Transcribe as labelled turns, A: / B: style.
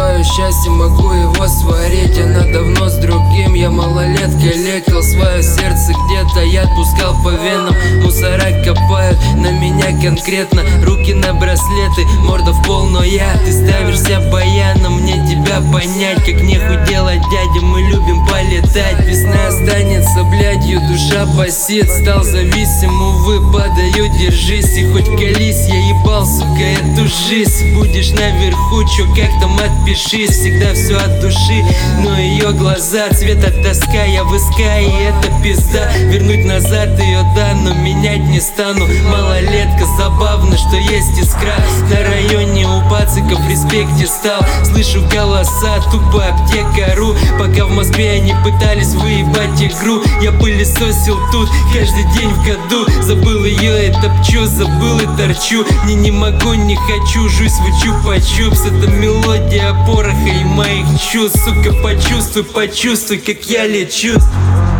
A: свое счастье, могу его сварить. Она давно с другим, я малолеткой лекал свое сердце где-то, я отпускал по венам. Мусора копают на меня конкретно, руки на браслеты, морда в пол, но ты ставишься баяном, мне тебя понять. Как нехуй делать, дядя, мы любим полетать. Весна останется блядью, душа басит. Стал зависим, увы, падаю, держись. И хоть колись, я ебал, сука, эту жизнь. Будешь наверху, чё, как там, отпишись. Всегда все от души, но ее глаза цвета тоска, я в СК, и это пизда. Вернуть назад ее, да, но менять не стану. Малолетка, забавно, что есть искра. На районе у пациков в респекте стал. Слышу голоса, тупо аптека.ру. Пока в Москве они пытались выебать игру, я пылесосил тут каждый день в году. Забыл ее и топчу, забыл и торчу. Не могу, не хочу, жусь, вычу по чупс. Это мелодия пороха и моих чувств. Сука, почувствуй, как я лечу.